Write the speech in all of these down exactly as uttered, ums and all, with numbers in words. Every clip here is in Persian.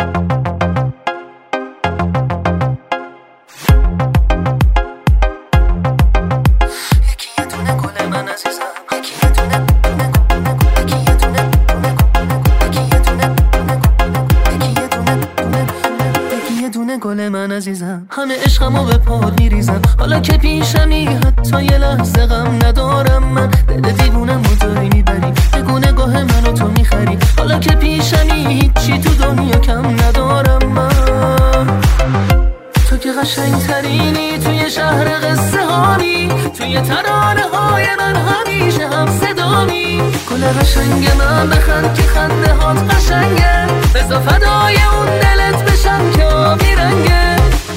گل من عزیزم، همه عشقمو به پا میریزم. حالا که پیشمی حتی یه لحظه غم ندارم من. دل دیوونم و داری میبری، بگو نگاه منو تو میخری. حالا که پیشمی هیچی تو دنیا کم ندارم من. تو که قشنگ ترینی توی شهر قصه هایی، توی ترانه های من همیشه هم صدامی. گل قشنگ من بخند که خنده هات قشنگه، بذار فدای اون دلت بشم که آبی رنگه.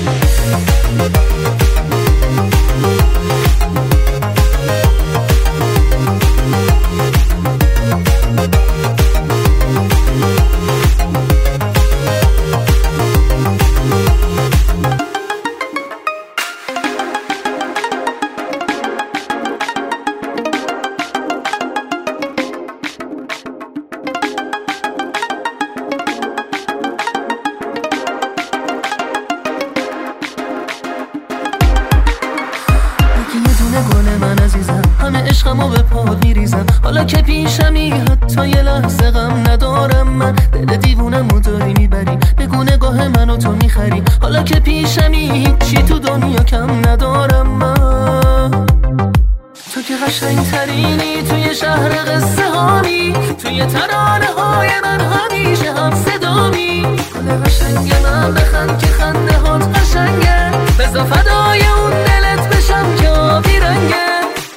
گل من عزیزم، همه عشقمو به پا میریزم. حالا که پیشمی حتی یه لحظه غم ندارم من. دل دیوونم و داری میبری، بگو نگاه منو تو میخری. حالا که پیشمی هیچی تو دنیا کم ندارم من. تو که قشنگ ترینی توی شهر قصه هایی، توی ترانه های من همیشه هم صدامی. گل قشنگ من بخند که خنده هات قشنگه، بذار فدای اون دلت بشم که آبی رنگه.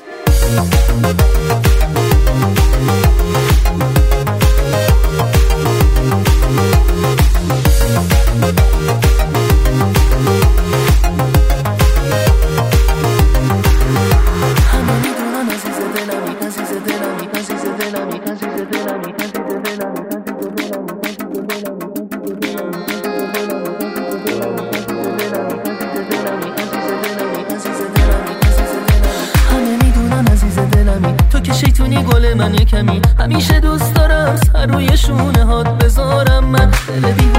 همه میدونم عزیز دلمی، عزیز دلمی، عزیز دلمی، عزیز دلمی، عزیز دلمی. تو که شیطونی گل من یه کمی، همیشه دوست دارم سر روی شونه هات بذارم من. دل